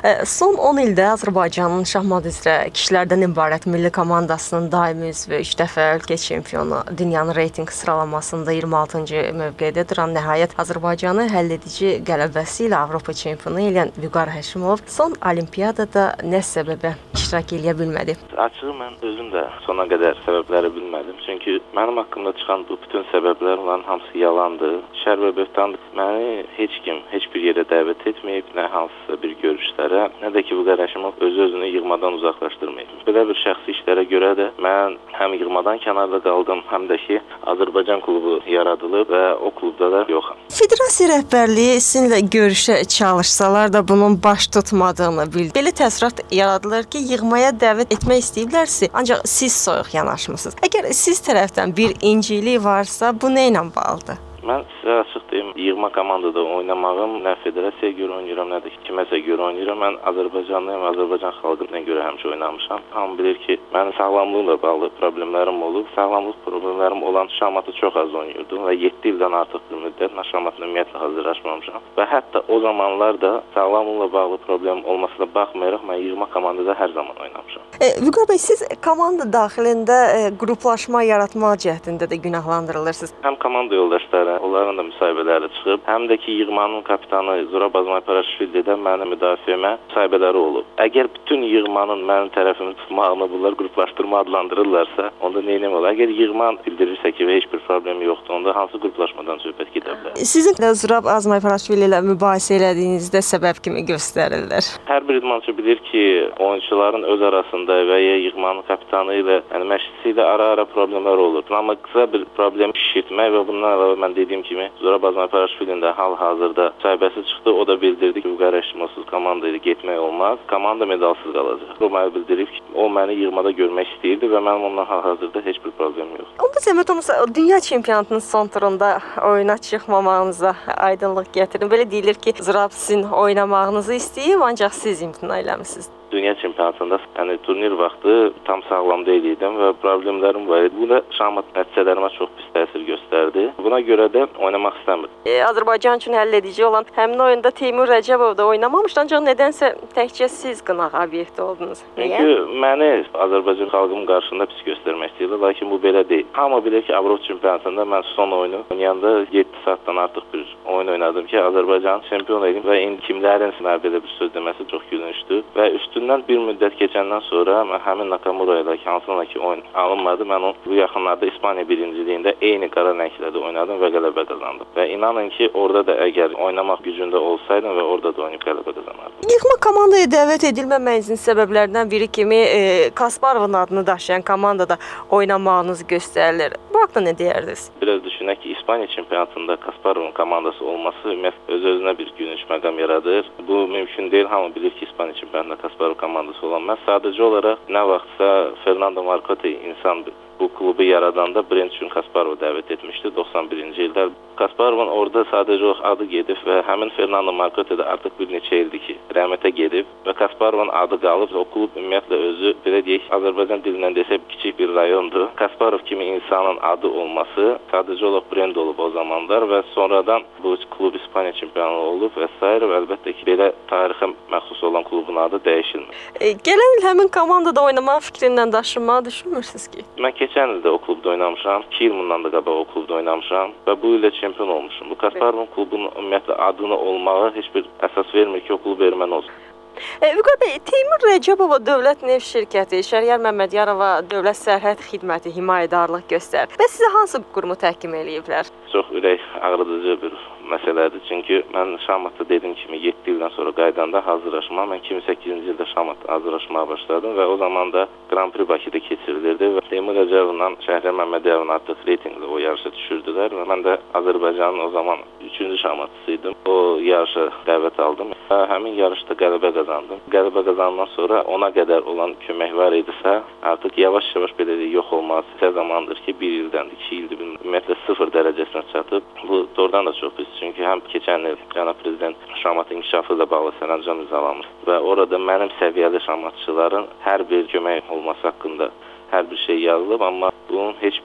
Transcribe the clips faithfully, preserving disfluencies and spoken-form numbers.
Son on ildə Azərbaycanın şahmat üzrə kişilərdən ibarət milli komandasının daimi üzvü, üç dəfə ölkə çempionu, dünyanın reytinq sıralamasında iyirmi altıncı mövqedə duran, nəhayət Azərbaycanı həlledici qələbəsi ilə Avropa çempionu eləyən Vüqar Həşimov son olimpiyadada nə səbəbə iştirak edə bilmədi? Açığı mən özüm də sona qədər səbəbləri bilmədim. Çünki mənim haqqımda çıxan bu bütün səbəblər onların hamısı yalandır. Şər və böhtandır. Məni heç kim, heç bir yerə dəvət etməyib, nə hansısa bir görüşlərə, nə də ki Vüqar Həşimov öz-özünü yığmadan uzaqlaşdırmayıb. Belə bir şəxsi işlərə görə də mən həm yığmadan kənarda qaldım, həm də ki Azərbaycan klubu yaradılıb və o klubda da yoxam. Federasiya rəhbərliyi sizinlə görüşə çalışsalar da bunun baş tutmadığını bildi. Belə təəssürat yaradılır ki, yığmaya dəvət etmək istəyiblərsə, ancaq siz soyuq yanaşmısınız. Əgər siz tərəfdən bir incilik varsa, bu nə ilə bağlıdır? Mən sizə açıq deyim, yığma komandada oynamağım nə federasiyaya görə oynayıram, nə də ki, kiməsə görə oynayıram. Mən Azərbaycanlıyam, Azərbaycan xalqına görə həmişə oynamışam. Hamı bilir ki, mənim sağlamlıqla bağlı problemlərim olub. Sağlamlıq problemlərim olan şahmatı çox az oynayırdım və yeddi ildən artıq bir müddət mən şahmatla ümumiyyətlə hazırlaşmamışam. Və hətta o zamanlar da sağlamlıqla bağlı problem olmasına baxmayaraq mən yığma komandada hər zaman oynamışam. E, Vüqar bəy, siz komanda daxilində e, qruplaşma yaratmaq cəhdində də günahlandırılırsınız. Həm komanda yoldaşları, onların da müsahibələri çıxıb, həm də ki yığmanın kapitanı Zurab Azmayparashvili'də mənim müdafiəmə müsahibələri olub. Əgər bütün yığmanın mənim tərəfimi tutmağını bunlar qruplaşdırma adlandırırlarsa, onda nə etmək olar? Əgər yığman bildirirsə ki, heç bir problem yoxdur, onda hansı qruplaşmadan söhbət gedə bilər? Sizin də Zurab Azmayparashvili ilə mübahisə elədiyinizdə səbəb kimi göstərirlər. Hər bir idmançı bilir ki, oyunçuların öz arasında və ya yığmanın kapitanı ilə, yəni məşqçisi ilə ara-ara problemlər olur. Amma qısa bir problem şişirtmək və bundan əlavə mən dediyim kimi Zurab Azmayparashvilinin də hal-hazırda müsahibəsi çıxdı. O da bildirdi ki, Vüqar Həşimovsuz komanda ilə getmək olmaz. Komanda medalsız qalacaq. O mənə bildirib ki, o məni yığmada görmək istəyirdi və mənim ondan hal-hazırda heç bir problem yoxdur. Onda zəhmət olmasa dünya çempionatının son turunda oyuna çıxmamağınıza aydınlıq gətirin. Belə deyilir ki, Zurab sizin oynamağınızı istəyib, ancaq siz imtina eləmisiniz. Dünya çempionatında, yəni turnir vaxtı tam sağlam deyildim və problemlərim var idi. Bu da şahmat nəticələrimə çox pis təsir göstərdi. Buna görə də oynamaq istəmirdim. E, Azərbaycan üçün həll edici olan həmin oyunda Teymur Rəcəbov da oynamamışdı, ancaq nədənsə təkcə siz qınaq obyekti oldunuz. Çünki məni Azərbaycan xalqının qarşısında pis göstərmək istəyirlər, lakin bu belə deyil. Hamı bilir ki, Avropa çempionatında mən son oyunu oynayanda yeddi saatdan artıq bir oyun oynadım ki, Azərbaycan çempion edim və indi kimlərin mənə belə bir söz deməsi çox gülünçdür və üstün bir müddət keçəndən sonra mən həmin Nakamura ilə hansına ki oyun alınmadı. Mən onu bu yaxınlarda İspaniya birinciliyində eyni qara rənglərdə oynadım və qələbə qazandım. Və inanın ki, orada da əgər oynamaq gücündə olsaydım və orada da oynayıb qələbə qazanardım. Yığma komandaya dəvət edilməməyinizin səbəblərindən biri kimi e, Kasparovun adını daşıyan komandada oynamağınız göstərilir. Bu haqda nə deyərdiniz? Biraz düşünək ki, İspaniya çempionatında Kasparovun komandası olması öz-özünə bir gülünç məqam yaradır. Bu mümkün deyil. Hamı bilir ki, İspaniya çempionatında Kasparov komandası olan mən sadəcə olaraq nə vaxtsa Fernando Marcote insan bu klubu yaradanda Brent üçün Kasparovu dəvət etmişdi doxsan birinci ildə. Kasparovun orada sadəcə olaraq adı gedib və həmin Fernando Marcote də artıq bir neçə ildir ki, rəhmətə gedib və Kasparovun adı qalıb. O klub ümumiyyətlə özü, belə deyək, Azərbaycan dilindən desək kiçik bir rayondur. Kasparov kimi insanın adı olması sadəcə olaraq Brent olub o zamanlar və sonradan bu klub İspaniya çempionu olub və s. və əlbəttə ki, belə tarixə məxsus olan klubun adı dəyişilmir. E, gələn il həmin komandada oynamaq fikrindən daşınmağı düşünmürsünüz ki? Mən keçən ildə o klubda oynamışam, iki il bundan da qabaq o klubda oynamışam və bu ildə çempion olmuşum. Bu Kasparovun klubunun ümumiyyətlə adını olmağa heç bir əsas vermir ki, o klub erməni olsun. E, Vüqar bəy, Teymur Rəcəbova Dövlət Neft Şirkəti, Şəhriyar Məmmədyanova Dövlət Sərhəd Xidməti himayədarlıq göstərir və sizə hansı qurumu təhkim eləyiblər? Çox ürək ağrıdıcı bir məsələdir. Çünki mən şahmatda dediyim kimi yeddi ildən sonra qaydanda hazırlaşma. Mən iki min səkkizinci ildə şahmatda hazırlaşmaya başladım və o zaman da Grand Prix Bakıda keçirilirdi və Teymur Rəcəbovla Şəhriyar Məmmədyanova artıq reytinqlə o yarışa düşürdülər və mən də Azərbaycanın o zaman üçüncü şahmatçısıydım. O yarışa dəvət aldım və həmin yarışda qələbə qazandım. Qələbə qazandan sonra ona qədər olan kömək var idisə, artıq yavaş-yavaş belə yox olması zamandır ki, bir ildən iki ildir, ümumiyyətlə sıfır dərəcəsinə çatıb. Bu doğrudan da çox pis. Çünki həm keçən il cənab prezident şahmat inkişafı ilə bağlı sərəncam imzalamış və orada mənim səviyyəli şahmatçıların hər bir kömək olması haqqında hər bir şey yazılıb, amma bunun heç biri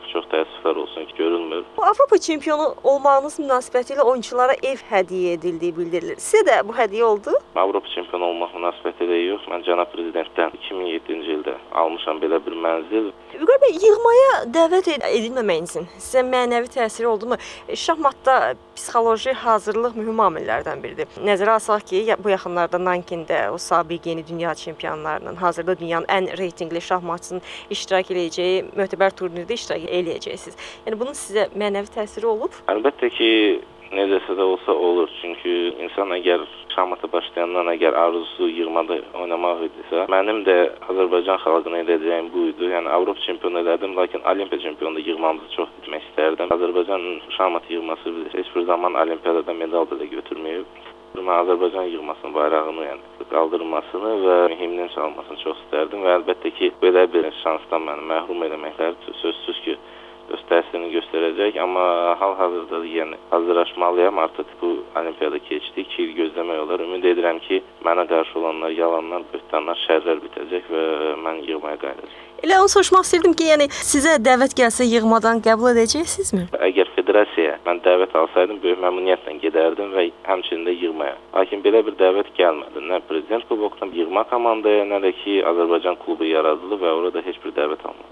çox təəssüflər olsun ki, görülmür. Bu Avropa çempionu olmağınız münasibətilə oyunçulara ev hədiyyə edildiyi bildirilir. Sizə də bu hədiyyə oldu? Avropa çempionu olmaq münasibətilə yox. Mən cənab prezidentdən iki min yeddinci ildə almışam belə bir mənzil. Vüqar bəy, yığmaya dəvət edilməməyinizin sizə mənəvi təsiri oldumu? Şahmatda psixoloji hazırlıq mühüm amillərdən biridir. Nəzərə alsaq ki, bu yaxınlarda Nankində o sabiq yeni dünya çempionlarının, hazırda dünyanın ən reytinqli şahmatçısının iştirak edəcəyi mötəbər turnirdə iştirak edəcəksiniz. Yəni bunun sizə mənəvi təsiri olub? Əlbəttə ki, necəsə də olsa olur. Çünki insan əgər şahmata başlayandan əgər arzusu yığmada oynamaq idisə, mənim də Azərbaycan xalqına edəcəyim bu idi. Yəni Avropa çempionu elədim, lakin Olimpiya çempionu yığmamızı çox etmək istərdim. Azərbaycan şahmat yığması heç bir zaman Olimpiyada medal belə götürməyib. Mən Azərbaycan yığmasının bayrağını yəni qaldırmasını və himnin çalmasını çox istərdim və əlbəttə ki, belə bir şansdan məni məhrum eləməklər sözsüz ki, öz təsirini göstərəcək, amma hal-hazırda yəni hazırlaşmalıyam. Artıq bu Olimpiyada keçdi, iki il gözləmək olar. Ümid edirəm ki, mənə qarşı olanlar, yalanlar, böhtanlar, şərlər bitəcək və mən yığmaya qayıdacağam. Elə onu soruşmaq istəyirdim ki, yəni sizə dəvət gəlsə yığmadan qəbul edəcəksinizmi? Əgər federasiyaya mən dəvət alsaydım, böyük məmnuniyyətlə gedərdim və həmçinin də yığmaya. Lakin belə bir dəvət gəlmədi. Nə prezident kubokdan yığma komandaya, nə də ki Azərbaycan klubu yaradıldı və orada heç bir dəvət almadı.